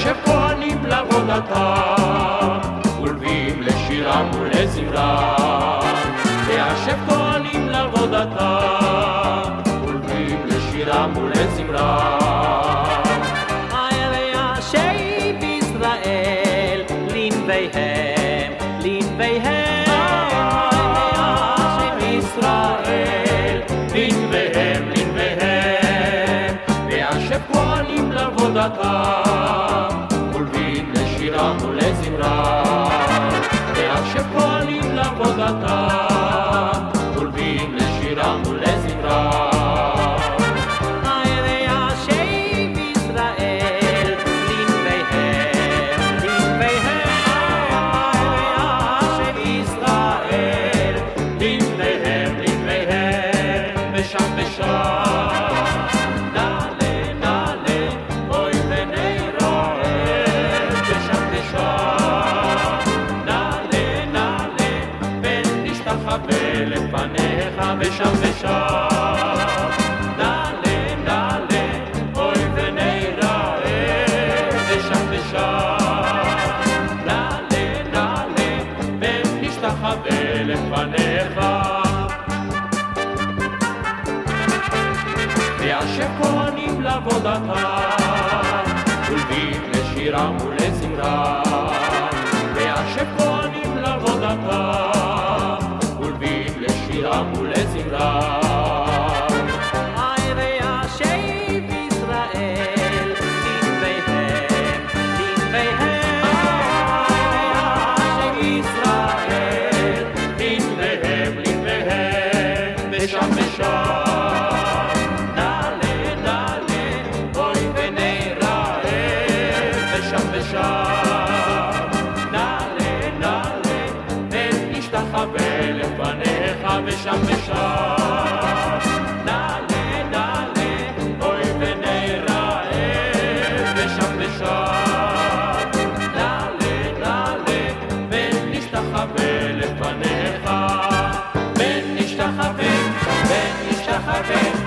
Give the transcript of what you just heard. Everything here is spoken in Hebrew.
ואשר כהנים לעבודתם ולווים לשירם ולזמרם ואשר כהנים לעבודתם ולווים לשירם ולזמרם וישב ישראל לנביהם וישב ישראל לנביהם וישב כהנים לעבודתם ולווים לשירם ולזמרם וישב כהנים לעבודתם ולווים לשירם ולזמרם לפניך ושם ושם נעלה נעלה אוי ונראה ושם ושם נעלה נעלה ונשתחווה לפניך וישב כהנים לעבודתם ולווים לשירם ולזמרם וישב כהנים לעבודתם לשירם ולזמרם וישב ישראל לנביהם וישב ישראל לנביהם ושם ושם נעלה נעלה אוי ונראה ושם ושם נעלה נעלה ונשתחווה לפניך ושם ושם נעלה נעלה אוי ונראה ושם ושם נעלה נעלה ונשתחווה לפניך ונשתחווה